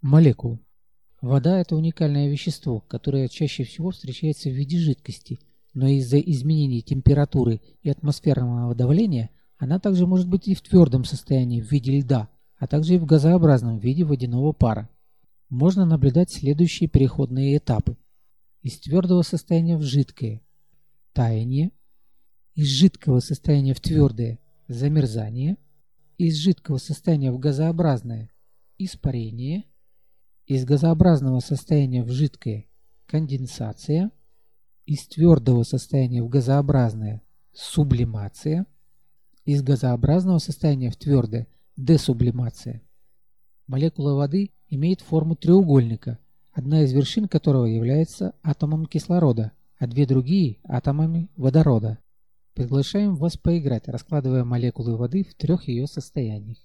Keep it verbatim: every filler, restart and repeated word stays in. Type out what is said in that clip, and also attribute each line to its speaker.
Speaker 1: Молекулы. Вода – это уникальное вещество, которое чаще всего встречается в виде жидкости, но из-за изменений температуры и атмосферного давления она также может быть и в твердом состоянии в виде льда, а также и в газообразном виде водяного пара. Можно наблюдать следующие переходные этапы. Из твердого состояния в жидкое – таяние, из жидкого состояния в твердое – замерзание, из жидкого состояния в газообразное – испарение, из газообразного состояния в жидкое – конденсация, из твердого состояния в газообразное – сублимация, из газообразного состояния в твердое – десублимация. Молекула воды имеет форму треугольника, одна из вершин которого является атомом кислорода, а две другие – атомами водорода. Приглашаем вас поиграть, раскладывая молекулы воды в трех ее состояниях.